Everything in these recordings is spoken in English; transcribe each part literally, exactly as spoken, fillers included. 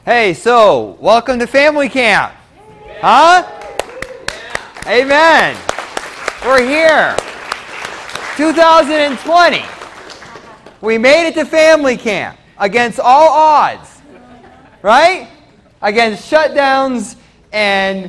Hey, so, welcome to family camp. Huh? Amen. We're here. two thousand twenty. We made it to family camp against all odds. Right? Against shutdowns and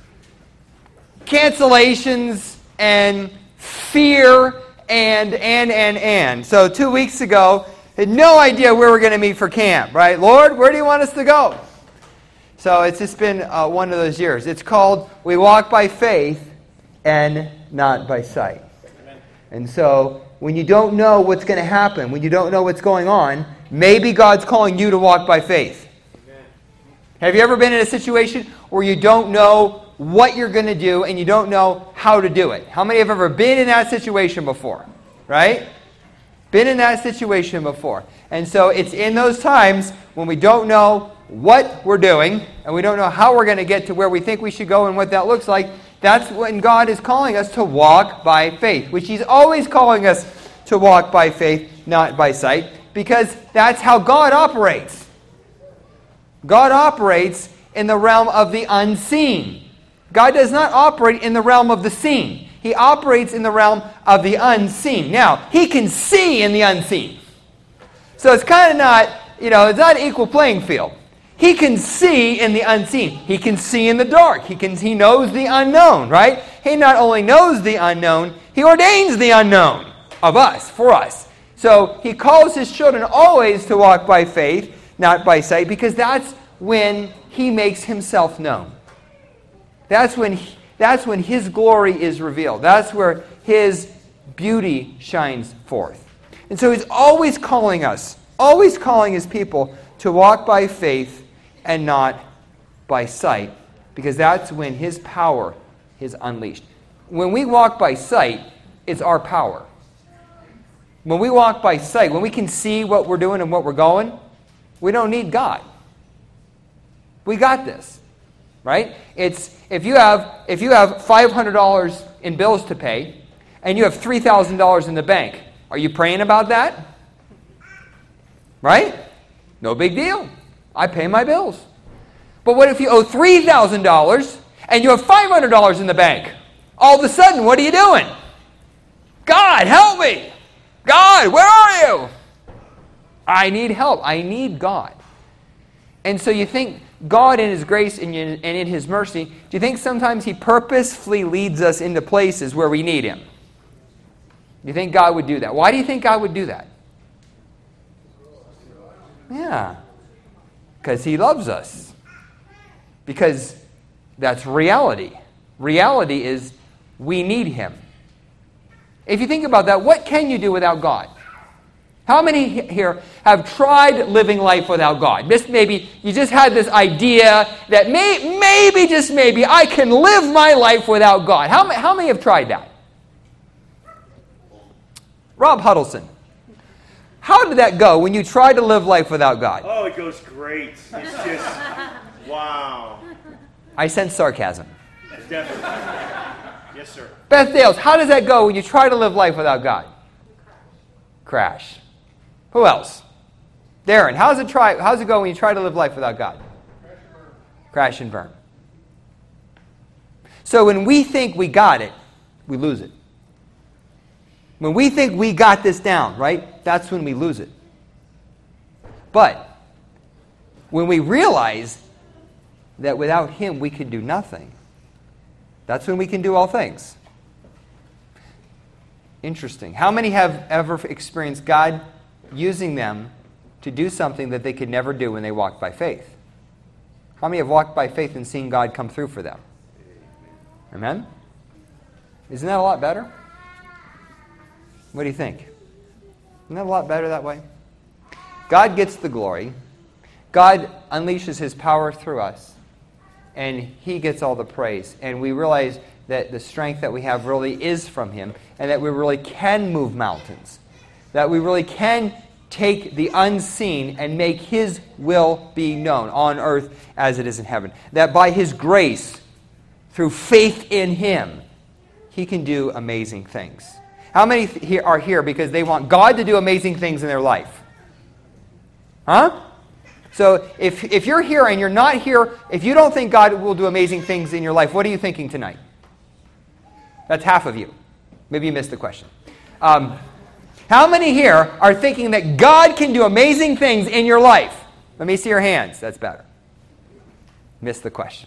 cancellations and fear and, and, and, and. So two weeks ago, had no idea where we're going to meet for camp, right? Lord, where do you want us to go? So it's just been uh, one of those years. It's called We Walk by Faith and Not by Sight. Amen. And so when you don't know what's going to happen, when you don't know what's going on, maybe God's calling you to walk by faith. Amen. Have you ever been in a situation where you don't know what you're going to do and you don't know how to do it? How many have ever been in that situation before? Right? Been in that situation before. And so it's in those times when we don't know what we're doing and we don't know how we're going to get to where we think we should go and what that looks like. That's when God is calling us to walk by faith, which He's always calling us to walk by faith, not by sight, because that's how God operates. God operates in the realm of the unseen. God does not operate in the realm of the seen. He operates in the realm of the unseen. Now, He can see in the unseen. So it's kind of not, you know, it's not an equal playing field. He can see in the unseen. He can see in the dark. He can. He knows the unknown, right? He not only knows the unknown, He ordains the unknown of us, for us. So He calls His children always to walk by faith, not by sight, because that's when He makes Himself known. That's when he, That's when His glory is revealed. That's where His beauty shines forth. And so He's always calling us, always calling His people to walk by faith and not by sight, because that's when His power is unleashed. When we walk by sight, it's our power. When we walk by sight, when we can see what we're doing and what we're going, we don't need God. We got this. Right? It's if you have if you have five hundred dollars in bills to pay and you have three thousand dollars in the bank, are you praying about that? Right? No big deal. I pay my bills. But what if you owe three thousand dollars and you have five hundred dollars in the bank? All of a sudden, what are you doing? God, help me. God, where are you? I need help. I need God. And so you think God in His grace and in His mercy, do you think sometimes He purposefully leads us into places where we need Him? Do you think God would do that? Why do you think God would do that? Yeah. Because He loves us. Because that's reality. Reality is we need Him. If you think about that, what can you do without God? How many here have tried living life without God? Just maybe you just had this idea that may, maybe, just maybe, I can live my life without God. How, how many have tried that? Rob Huddleston. How did that go when you tried to live life without God? Oh, it goes great. It's just, wow. I sense sarcasm. Definitely. Yes, sir. Beth Dales, how does that go when you try to live life without God? Crash. Who else? Darren, how's it try? How's it go when you try to live life without God? Crash and burn. So when we think we got it, we lose it. When we think we got this down, right? That's when we lose it. But when we realize that without Him we can do nothing, that's when we can do all things. Interesting. How many have ever experienced God using them to do something that they could never do when they walked by faith? How many have walked by faith and seen God come through for them? Amen? Isn't that a lot better? What do you think? Isn't that a lot better that way? God gets the glory. God unleashes His power through us. And He gets all the praise. And we realize that the strength that we have really is from Him, and that we really can move mountains. That we really can take the unseen and make His will be known on earth as it is in heaven. That by His grace, through faith in Him, He can do amazing things. How many here are here because they want God to do amazing things in their life? Huh? So if, if you're here and you're not here, if you don't think God will do amazing things in your life, what are you thinking tonight? That's half of you. Maybe you missed the question. Um, how many here are thinking that God can do amazing things in your life? Let me see your hands. That's better. Missed the question.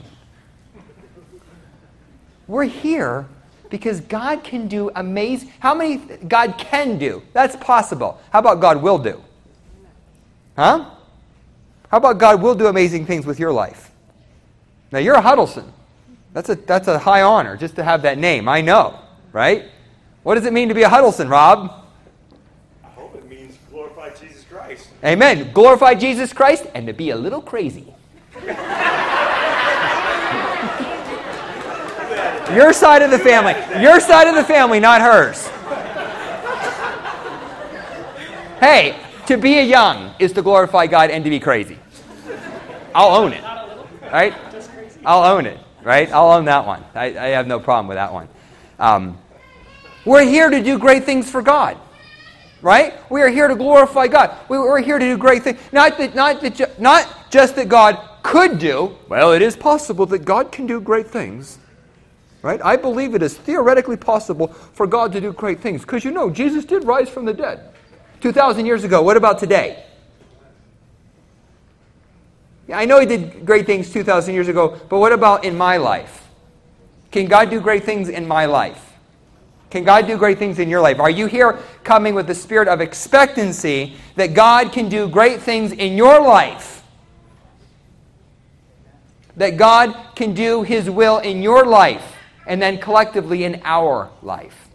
We're here because God can do amazing... How many God can do? That's possible. How about God will do? Huh? How about God will do amazing things with your life? Now, you're a Huddleston. That's a, that's a high honor just to have that name. I know, right? What does it mean to be a Huddleston, Rob? I hope it means glorify Jesus Christ. Amen. Glorify Jesus Christ and to be a little crazy. Your side of the family. Your side of the family, not hers. Hey, to be a young is to glorify God and to be crazy. I'll own it. Right? I'll own it. Right? I'll own that one. I, I have no problem with that one. Um, we're here to do great things for God. Right? We are here to glorify God. We, we're here to do great things. Not that, not that, ju- not just that God could do. Well, it is possible that God can do great things. Right? I believe it is theoretically possible for God to do great things. Because you know, Jesus did rise from the dead. two thousand years ago. What about today? Yeah, I know He did great things two thousand years ago, but what about in my life? Can God do great things in my life? Can God do great things in your life? Are you here coming with the spirit of expectancy that God can do great things in your life? That God can do His will in your life and then collectively in our life?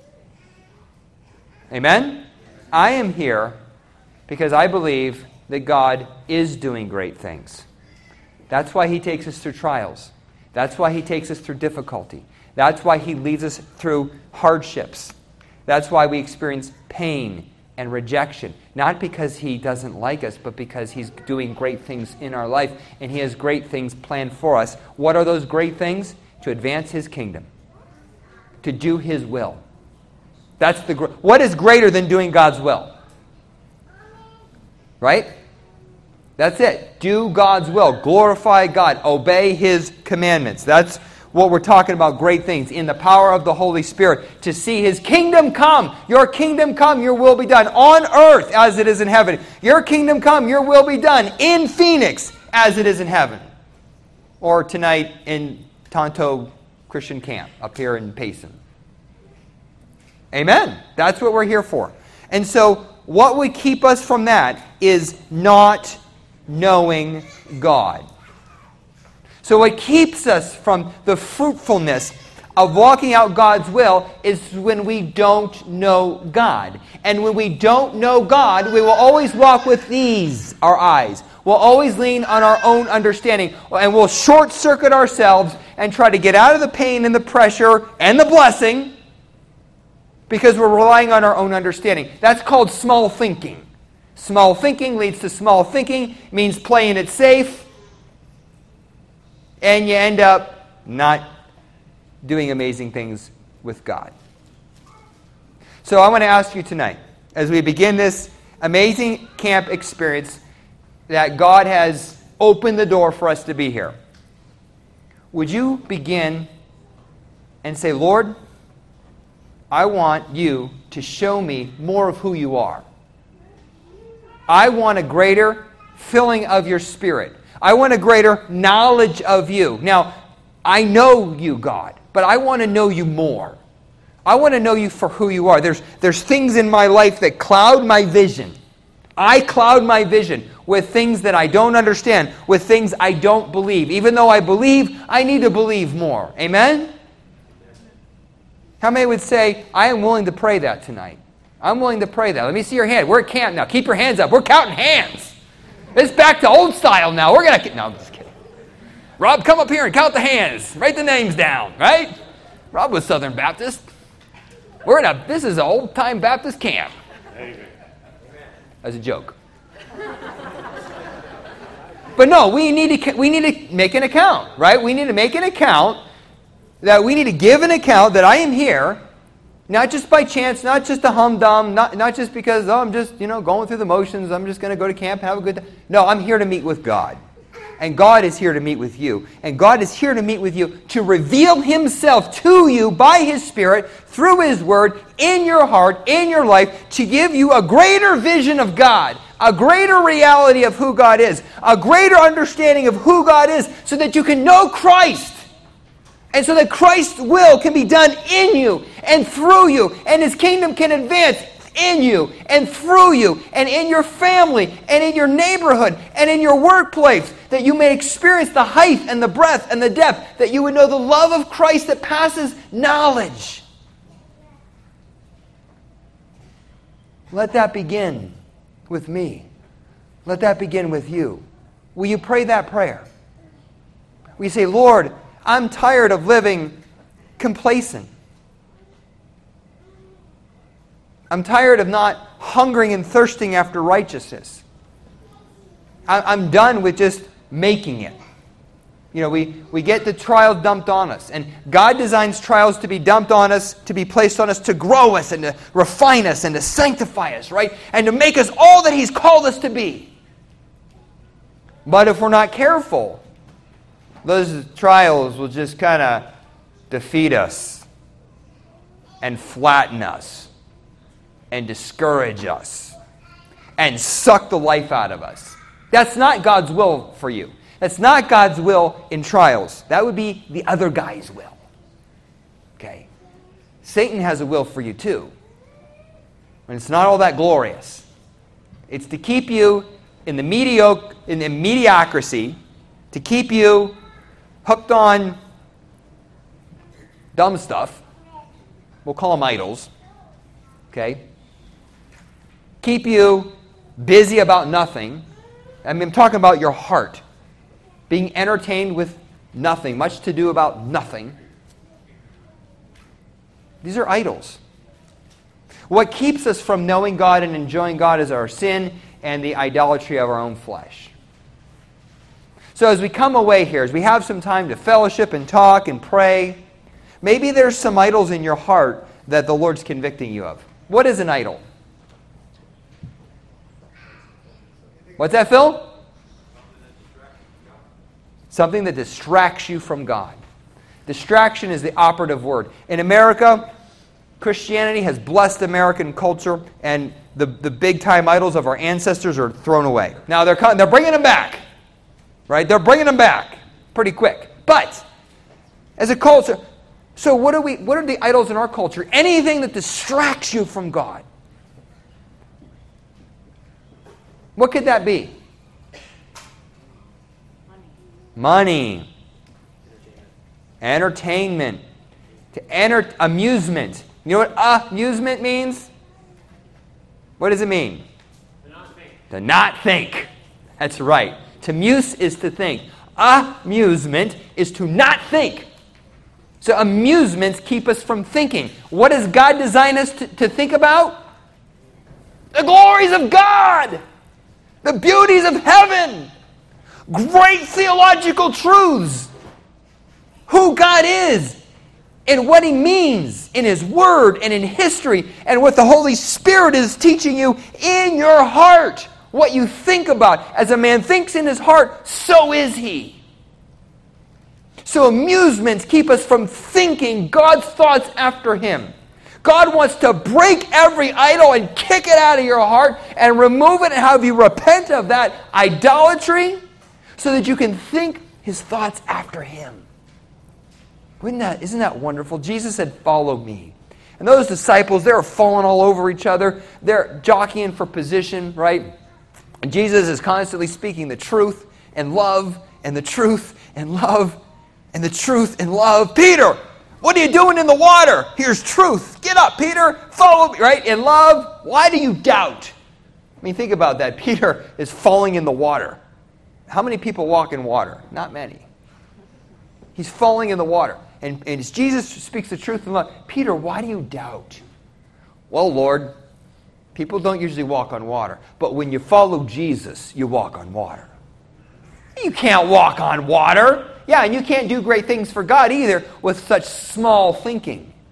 Amen? I am here because I believe that God is doing great things. That's why He takes us through trials. That's why He takes us through difficulty. That's why He leads us through hardships. That's why we experience pain and rejection. Not because He doesn't like us, but because He's doing great things in our life, and He has great things planned for us. What are those great things? To advance His kingdom. To do His will. That's the gr- what is greater than doing God's will? Right? That's it. Do God's will. Glorify God. Obey His commandments. That's what we're talking about, great things. In the power of the Holy Spirit. To see His kingdom come. Your kingdom come, your will be done. On earth as it is in heaven. Your kingdom come, your will be done. In Phoenix as it is in heaven. Or tonight in Tonto Christian Camp up here in Payson. Amen. That's what we're here for. And so what would keep us from that is not knowing God. So what keeps us from the fruitfulness of walking out God's will is when we don't know God. And when we don't know God, we will always walk with these, our eyes. We'll always lean on our own understanding. And we'll short-circuit ourselves and try to get out of the pain and the pressure and the blessing because we're relying on our own understanding. That's called small thinking. Small thinking leads to small thinking, means playing it safe, and you end up not doing amazing things with God. So I want to ask you tonight, as we begin this amazing camp experience that God has opened the door for us to be here, would you begin and say, Lord, I want you to show me more of who you are. I want a greater filling of your Spirit. I want a greater knowledge of you. Now, I know you, God, but I want to know you more. I want to know you for who you are. There's, there's things in my life that cloud my vision. I cloud my vision with things that I don't understand, with things I don't believe. Even though I believe, I need to believe more. Amen? How many would say, I am willing to pray that tonight? I'm willing to pray that. Let me see your hand. We're at camp now. Keep your hands up. We're counting hands. It's back to old style now. We're going to... No, I'm just kidding. Rob, come up here and count the hands. Write the names down, right? Rob was Southern Baptist. We're in a... This is an old-time Baptist camp. Amen. As a joke. But no, we need to we need to make an account, right? We need to make an account that we need to give an account that I am here Not just by chance, not just a humdum, not, not just because, oh, I'm just, you know, going through the motions, I'm just going to go to camp and have a good time. No, I'm here to meet with God. And God is here to meet with you. And God is here to meet with you to reveal Himself to you by His Spirit, through His Word, in your heart, in your life, to give you a greater vision of God, a greater reality of who God is, a greater understanding of who God is, so that you can know Christ. And so that Christ's will can be done in you and through you, and His kingdom can advance in you and through you and in your family and in your neighborhood and in your workplace, that you may experience the height and the breadth and the depth, that you would know the love of Christ that passes knowledge. Let that begin with me. Let that begin with you. Will you pray that prayer? Will you say, Lord, I'm tired of living complacent. I'm tired of not hungering and thirsting after righteousness. I'm done with just making it. You know, we, we get the trial dumped on us. And God designs trials to be dumped on us, to be placed on us, to grow us and to refine us and to sanctify us, right? And to make us all that He's called us to be. But if we're not careful, those trials will just kind of defeat us and flatten us and discourage us and suck the life out of us. That's not God's will for you. That's not God's will in trials. That would be the other guy's will. Okay? Satan has a will for you too. And it's not all that glorious. It's to keep you in the mediocre, in the mediocrity, to keep you hooked on dumb stuff. We'll call them idols. Okay? Keep you busy about nothing. I mean, I'm talking about your heart. Being entertained with nothing, much to do about nothing. These are idols. What keeps us from knowing God and enjoying God is our sin and the idolatry of our own flesh. So as we come away here, as we have some time to fellowship and talk and pray, maybe there's some idols in your heart that the Lord's convicting you of. What is an idol? What's that, Phil? Something that distracts you from God. Distraction is the operative word. In America, Christianity has blessed American culture, and the, the big-time idols of our ancestors are thrown away. Now, they're, they're bringing them back. Right? They're bringing them back pretty quick. But, as a culture, so what are we? What are the idols in our culture? Anything that distracts you from God. What could that be? Money. Money. Entertainment. To enter, amusement. You know what amusement means? What does it mean? To not think. To not think. That's right. To muse is to think. Amusement is to not think. So amusements keep us from thinking. What does God design us to, to think about? The glories of God. The beauties of heaven. Great theological truths. Who God is. And what He means in His Word and in history. And what the Holy Spirit is teaching you in your heart. What you think about. As a man thinks in his heart, so is he. So amusements keep us from thinking God's thoughts after Him. God wants to break every idol and kick it out of your heart and remove it and have you repent of that idolatry so that you can think His thoughts after Him. Wouldn't that, isn't that wonderful? Jesus said, follow me. And those disciples, they're falling all over each other. They're jockeying for position, right? And Jesus is constantly speaking the truth and love and the truth and love and the truth and love. Peter, what are you doing in the water? Here's truth. Get up, Peter. Follow me, right? In love, why do you doubt? I mean, think about that. Peter is falling in the water. How many people walk in water? Not many. He's falling in the water. And, and as Jesus speaks the truth in love, Peter, why do you doubt? Well, Lord, people don't usually walk on water. But when you follow Jesus, you walk on water. You can't walk on water. Yeah, and you can't do great things for God either with such small thinking.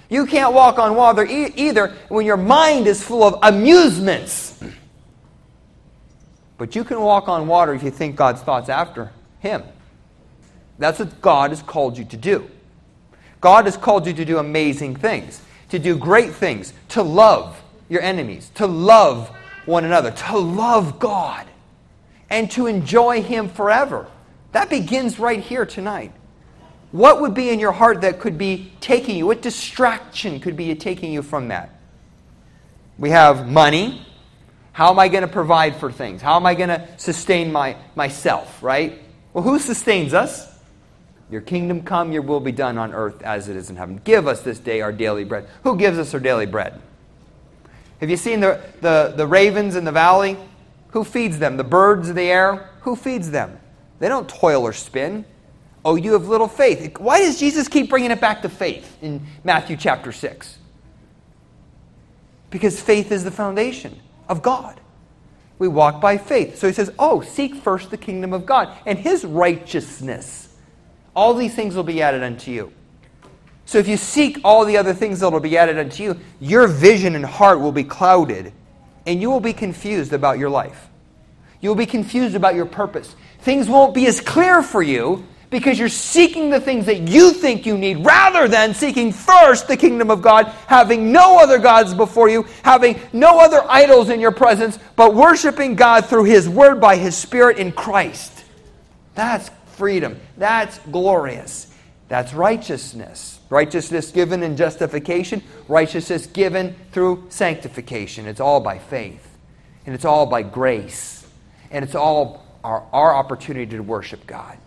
You can't walk on water e- either when your mind is full of amusements. But you can walk on water if you think God's thoughts after Him. That's what God has called you to do. God has called you to do amazing things, to do great things, to love your enemies, to love one another, to love God, and to enjoy Him forever. That begins right here tonight. What would be in your heart that could be taking you? What distraction could be taking you from that? We have money. How am I going to provide for things? How am I going to sustain my, myself, right? Well, who sustains us? Your kingdom come, your will be done on earth as it is in heaven. Give us this day our daily bread. Who gives us our daily bread? Have you seen the, the, the ravens in the valley? Who feeds them? The birds of the air? Who feeds them? They don't toil or spin. Oh, you have little faith. Why does Jesus keep bringing it back to faith in Matthew chapter six? Because faith is the foundation of God. We walk by faith. So he says, oh, seek first the kingdom of God and His righteousness. All these things will be added unto you. So if you seek all the other things that will be added unto you, your vision and heart will be clouded, and you will be confused about your life. You will be confused about your purpose. Things won't be as clear for you because you're seeking the things that you think you need rather than seeking first the kingdom of God, having no other gods before you, having no other idols in your presence, but worshiping God through His Word by His Spirit in Christ. That's freedom. That's glorious. That's righteousness. Righteousness given in justification. Righteousness given through sanctification. It's all by faith. And it's all by grace. And it's all our, our opportunity to worship God.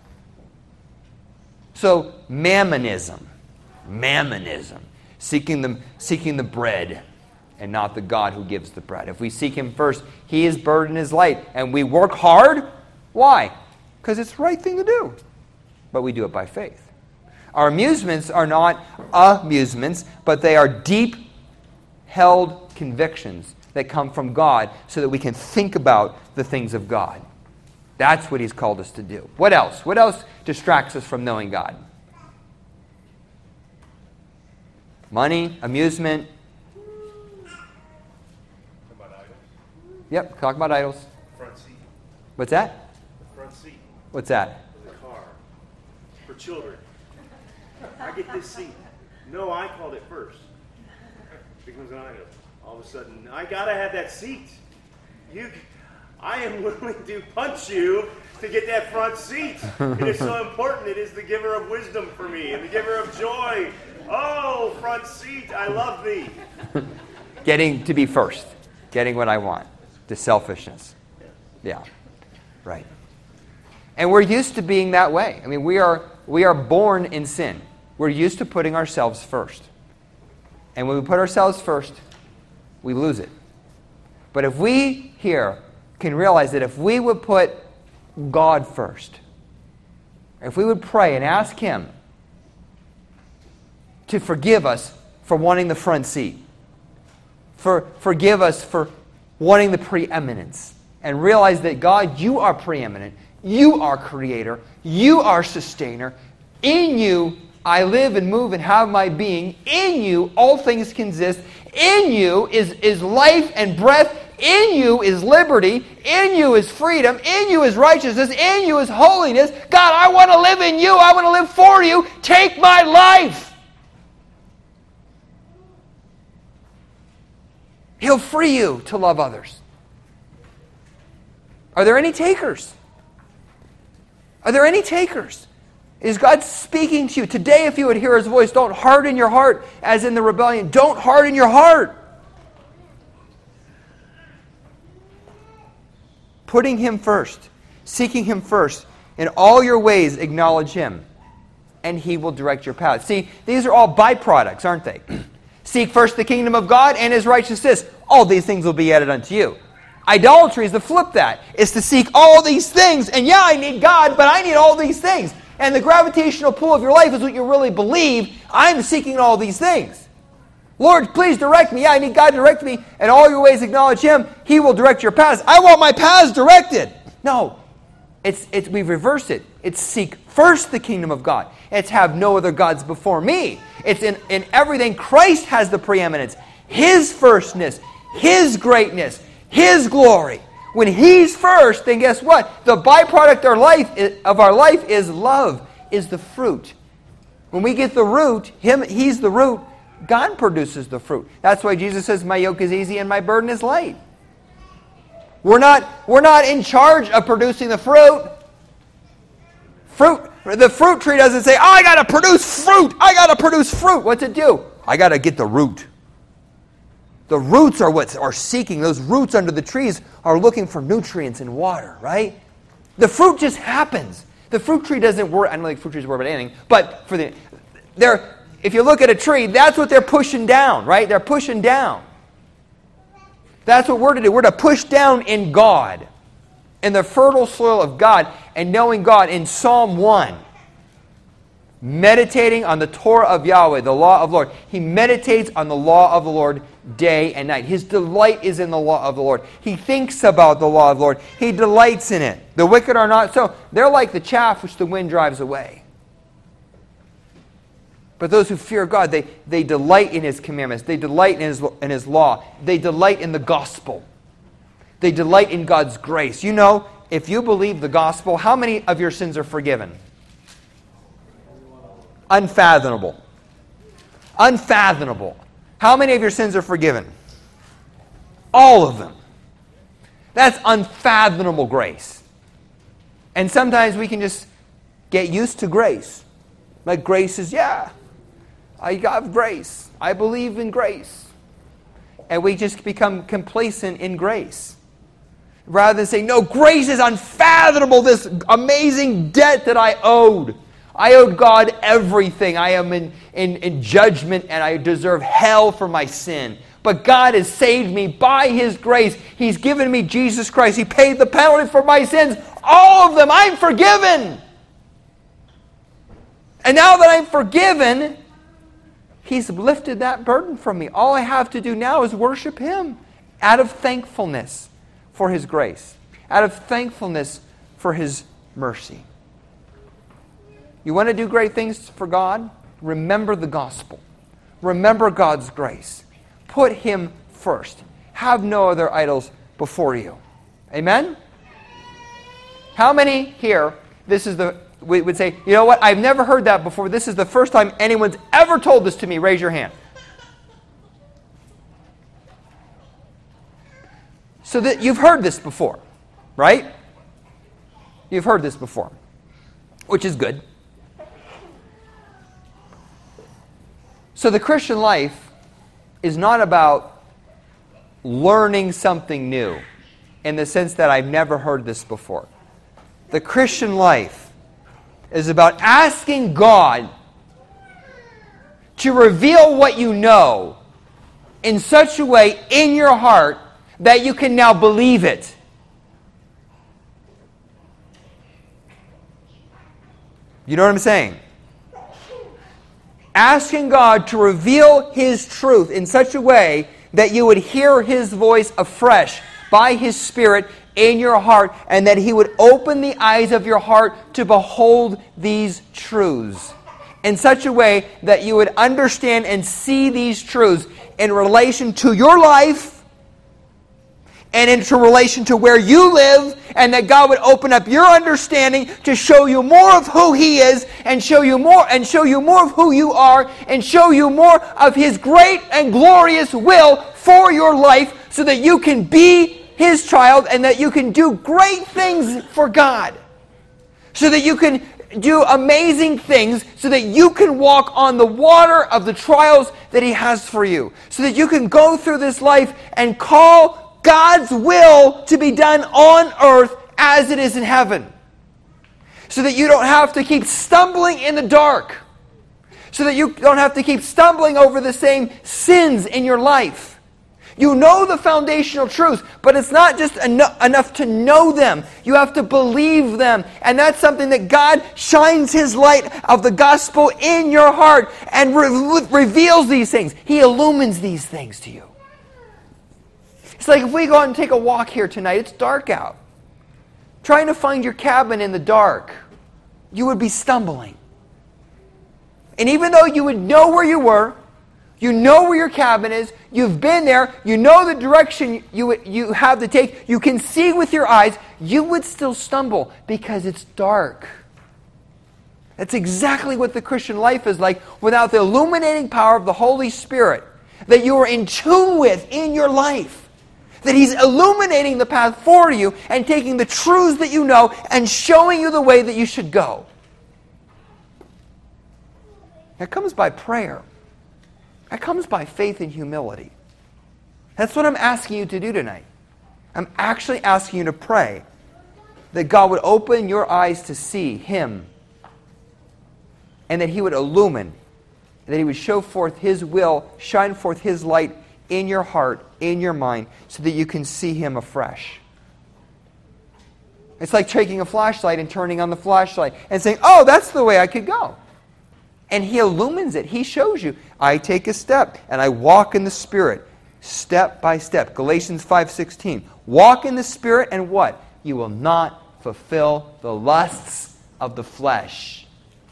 So, mammonism. Mammonism. Seeking the, seeking the bread and not the God who gives the bread. If we seek Him first, He is burden is light. And we work hard. Why? Because it's the right thing to do. But we do it by faith. Our amusements are not amusements, but they are deep-held convictions that come from God so that we can think about the things of God. That's what He's called us to do. What else? What else distracts us from knowing God? Money, amusement. Talk about idols. Yep, talk about idols. Front seat. What's that? The front seat. What's that? The car. For children. I get this seat. No, I called it first. Becomes an idol. All of a sudden, I gotta have that seat. You, I am willing to punch you to get that front seat. It is so important. It is the giver of wisdom for me and the giver of joy. Oh, front seat, I love thee. Getting to be first. Getting what I want. The selfishness. Yeah. Right. And we're used to being that way. I mean, we are we are born in sin. We're used to putting ourselves first. And when we put ourselves first, we lose it. But if we here can realize that if we would put God first, if we would pray and ask Him to forgive us for wanting the front seat, for forgive us for wanting the preeminence, and realize that God, You are preeminent, You are creator, You are sustainer, in You I live and move and have my being. In You all things consist. In You is, is life and breath. In You is liberty. In You is freedom. In You is righteousness. In You is holiness. God, I want to live in You. I want to live for You. Take my life. He'll free you to love others. Are there any takers? Are there any takers? Is God speaking to you? Today, if you would hear His voice, don't harden your heart as in the rebellion. Don't harden your heart. Putting Him first, seeking Him first, in all your ways acknowledge Him, and He will direct your path. See, these are all byproducts, aren't they? Seek first the kingdom of God and His righteousness. All these things will be added unto you. Idolatry is to flip that. It's to seek all these things. And yeah, I need God, but I need all these things. And the gravitational pull of your life is what you really believe. I'm seeking all these things. Lord, please direct me. Yeah, I need God to direct me. And all your ways acknowledge Him. He will direct your paths. I want my paths directed. No. It's, it's, we reverse it. It's seek first the kingdom of God. It's have no other gods before me. It's in, in everything. Christ has the preeminence. His firstness, His greatness, His glory. When He's first, then guess what? The byproduct of our life is, of our life is love, is the fruit. When we get the root, Him, He's the root, God produces the fruit. That's why Jesus says, my yoke is easy and my burden is light. We're not, we're not in charge of producing the fruit. Fruit. The fruit tree doesn't say, oh, I got to produce fruit. I got to produce fruit. What's it do? I got to get the root. The roots are what are seeking. Those roots under the trees are looking for nutrients and water, right? The fruit just happens. The fruit tree doesn't worry. I don't think fruit trees worry about anything. But for the, they're, if you look at a tree, that's what they're pushing down, right? They're pushing down. That's what we're to do. We're to push down in God, in the fertile soil of God, and knowing God. In Psalm one, meditating on the Torah of Yahweh, the law of the Lord. He meditates on the law of the Lord day and night. His delight is in the law of the Lord. He thinks about the law of the Lord. He delights in it. The wicked are not so. They're like the chaff which the wind drives away. But those who fear God, they, they delight in His commandments. They delight in His, in His law. They delight in the gospel. They delight in God's grace. You know, if you believe the gospel, how many of your sins are forgiven? Unfathomable. Unfathomable. How many of your sins are forgiven? All of them. That's unfathomable grace. And sometimes we can just get used to grace. Like grace is, yeah, I have grace. I believe in grace. And we just become complacent in grace. Rather than saying, no, grace is unfathomable, this amazing debt that I owed. I owed God everything. I am in, in, in judgment and I deserve hell for my sin. But God has saved me by His grace. He's given me Jesus Christ. He paid the penalty for my sins. All of them. I'm forgiven. And now that I'm forgiven, He's lifted that burden from me. All I have to do now is worship Him out of thankfulness for His grace, out of thankfulness for His mercy. You want to do great things for God? Remember the gospel. Remember God's grace. Put Him first. Have no other idols before you. Amen? How many here, this is the, we would say, you know what, I've never heard that before. This is the first time anyone's ever told this to me. Raise your hand. So that you've heard this before, right? You've heard this before, which is good. So the Christian life is not about learning something new in the sense that I've never heard this before. The Christian life is about asking God to reveal what you know in such a way in your heart that you can now believe it. You know what I'm saying? Asking God to reveal His truth in such a way that you would hear His voice afresh by His Spirit in your heart, and that He would open the eyes of your heart to behold these truths in such a way that you would understand and see these truths in relation to your life and into relation to where you live, and that God would open up your understanding to show you more of who He is, and show you more and show you more of who you are, and show you more of His great and glorious will for your life, so that you can be His child and that you can do great things for God. So that you can do amazing things, so that you can walk on the water of the trials that He has for you. So that you can go through this life and call God's will to be done on earth as it is in heaven. So that you don't have to keep stumbling in the dark. So that you don't have to keep stumbling over the same sins in your life. You know the foundational truths, but it's not just eno- enough to know them. You have to believe them. And that's something that God shines His light of the gospel in your heart and re- reveals these things. He illumines these things to you. It's like if we go out and take a walk here tonight, it's dark out. Trying to find your cabin in the dark, you would be stumbling. And even though you would know where you were, you know where your cabin is, you've been there, you know the direction you, you have to take, you can see with your eyes, you would still stumble because it's dark. That's exactly what the Christian life is like without the illuminating power of the Holy Spirit that you are in tune with in your life. That He's illuminating the path for you and taking the truths that you know and showing you the way that you should go. That comes by prayer. That comes by faith and humility. That's what I'm asking you to do tonight. I'm actually asking you to pray that God would open your eyes to see Him and that He would illumine, that He would show forth His will, shine forth His light in your heart, in your mind, so that you can see Him afresh. It's like taking a flashlight and turning on the flashlight and saying, oh, that's the way I could go. And He illumines it. He shows you. I take a step and I walk in the Spirit, step by step. Galatians five sixteen. Walk in the Spirit and what? You will not fulfill the lusts of the flesh.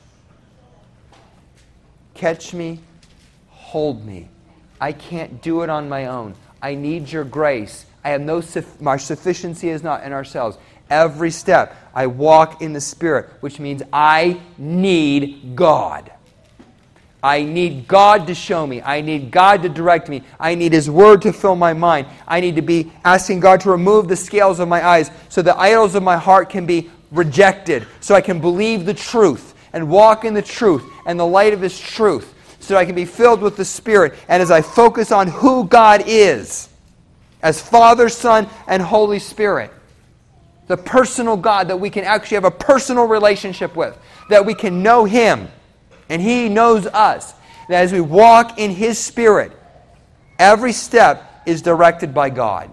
Catch me, hold me. I can't do it on my own. I need your grace. I have no, my sufficiency is not in ourselves. Every step I walk in the Spirit, which means I need God. I need God to show me. I need God to direct me. I need His Word to fill my mind. I need to be asking God to remove the scales of my eyes so the idols of my heart can be rejected, so I can believe the truth and walk in the truth and the light of His truth, so I can be filled with the Spirit. And as I focus on who God is, as Father, Son, and Holy Spirit, the personal God that we can actually have a personal relationship with, that we can know Him, and He knows us. That as we walk in His Spirit, every step is directed by God.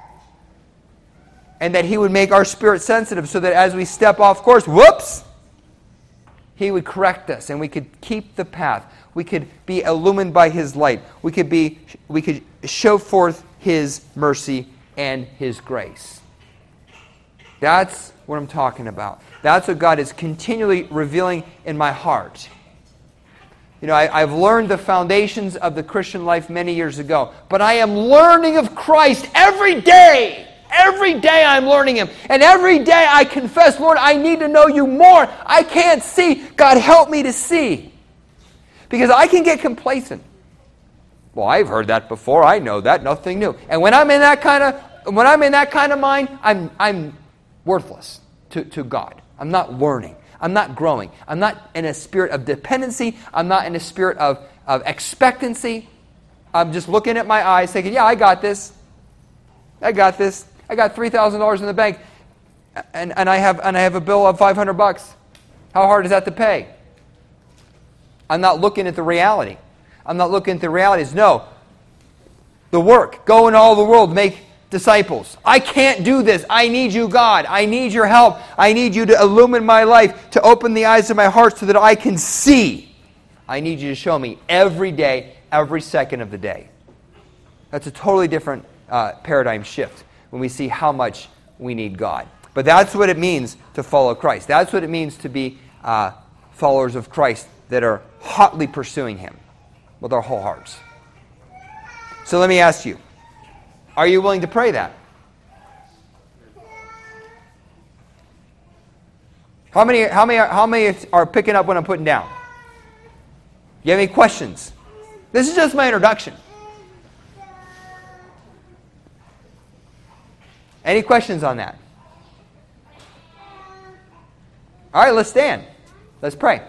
And that He would make our spirit sensitive so that as we step off course, whoops, He would correct us and we could keep the path. We could be illumined by His light. We could be, we could show forth His mercy and His grace. That's what I'm talking about. That's what God is continually revealing in my heart. You know, I, I've learned the foundations of the Christian life many years ago, but I am learning of Christ every day. Every day I'm learning Him. And every day I confess, Lord, I need to know You more. I can't see. God, help me to see. Because I can get complacent. Well, I've heard that before. I know that. Nothing new. And when I'm in that kind of when I'm in that kind of mind, I'm I'm worthless to, to God. I'm not learning. I'm not growing. I'm not in a spirit of dependency. I'm not in a spirit of, of expectancy. I'm just looking at my eyes thinking, yeah, I got this. I got this. I got three thousand dollars in the bank, and, and, I have, and I have a bill of five hundred bucks. How hard is that to pay? I'm not looking at the reality. I'm not looking at the realities. No. The work. Go in all the world. Make disciples. I can't do this. I need You, God. I need Your help. I need You to illumine my life, to open the eyes of my heart so that I can see. I need You to show me every day, every second of the day. That's a totally different uh, paradigm shift when we see how much we need God. But that's what it means to follow Christ. That's what it means to be uh, followers of Christ that are hotly pursuing Him with our whole hearts. So let me ask you, are you willing to pray that? How many, how many, how many are picking up what I'm putting down? You have any questions? This is just my introduction. Any questions on that? All right, let's stand. Let's pray.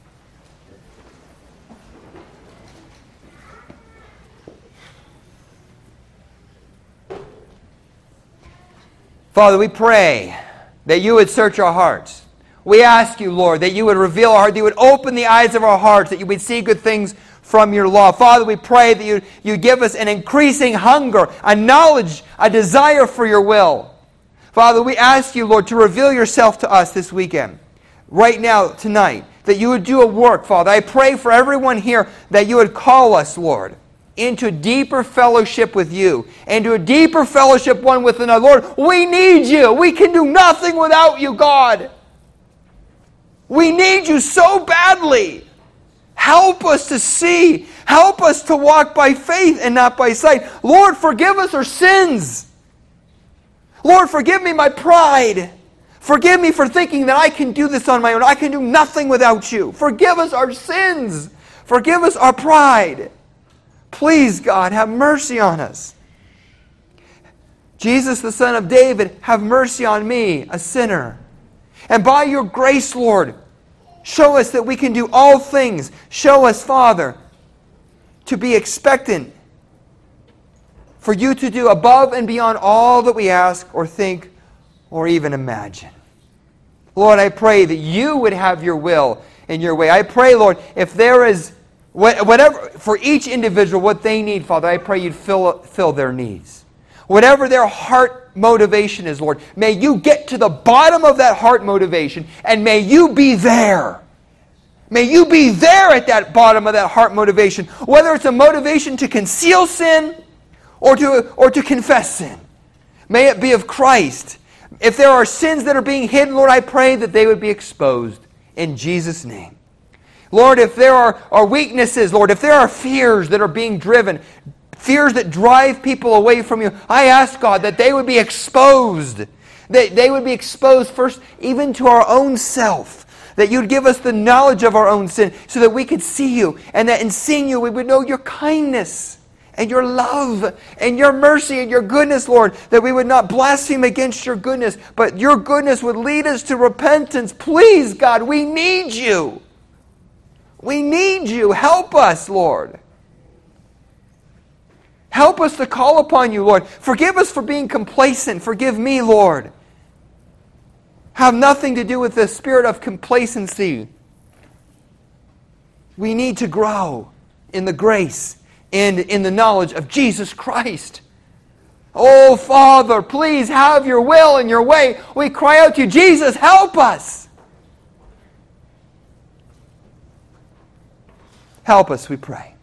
Father, we pray that You would search our hearts. We ask You, Lord, that You would reveal our heart, that You would open the eyes of our hearts, that You would see good things from Your law. Father, we pray that You, you give us an increasing hunger, a knowledge, a desire for Your will. Father, we ask You, Lord, to reveal Yourself to us this weekend, right now, tonight, that You would do a work, Father. I pray for everyone here that You would call us, Lord, into deeper fellowship with You, into a deeper fellowship one with another. Lord, we need You. We can do nothing without You, God. We need You so badly. Help us to see. Help us to walk by faith and not by sight. Lord, forgive us our sins. Lord, forgive me my pride. Forgive me for thinking that I can do this on my own. I can do nothing without you. Forgive us our sins. Forgive us our pride. Please, God, have mercy on us. Jesus, the Son of David, have mercy on me, a sinner. And by your grace, Lord, show us that we can do all things. Show us, Father, to be expectant for you to do above and beyond all that we ask or think or even imagine. Lord, I pray that you would have your will and your way. I pray, Lord, if there is whatever, for each individual, what they need, Father, I pray you'd fill, fill their needs. Whatever their heart motivation is, Lord, may you get to the bottom of that heart motivation and may you be there. May you be there at that bottom of that heart motivation, whether it's a motivation to conceal sin or to, or to confess sin. May it be of Christ. If there are sins that are being hidden, Lord, I pray that they would be exposed in Jesus' name. Lord, if there are, are weaknesses, Lord, if there are fears that are being driven, fears that drive people away from you, I ask, God, that they would be exposed. That they would be exposed first even to our own self. That you'd give us the knowledge of our own sin so that we could see you. And that in seeing you, we would know your kindness and your love and your mercy and your goodness, Lord. That we would not blaspheme against your goodness, but your goodness would lead us to repentance. Please, God, we need you. We need you. Help us, Lord. Help us to call upon you, Lord. Forgive us for being complacent. Forgive me, Lord. Have nothing to do with the spirit of complacency. We need to grow in the grace and in the knowledge of Jesus Christ. Oh, Father, please have your will and your way. We cry out to you, Jesus, help us. Help us, we pray.